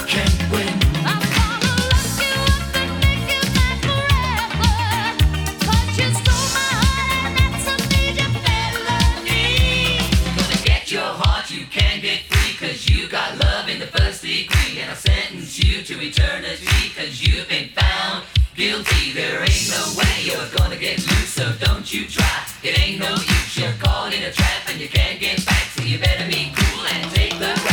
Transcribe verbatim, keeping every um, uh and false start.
can't win. I'm gonna lock you up and make you mine forever. 'Cause you stole my heart and that's a major felony. Gonna get your heart, you can't get free, 'cause you got love in the first degree. And I'll sentence you to eternity, 'cause you've been found guilty. There ain't no way you're gonna get loose, so don't you try. It ain't no use, you're caught in a trap and you can't get back, so you better be cool and take the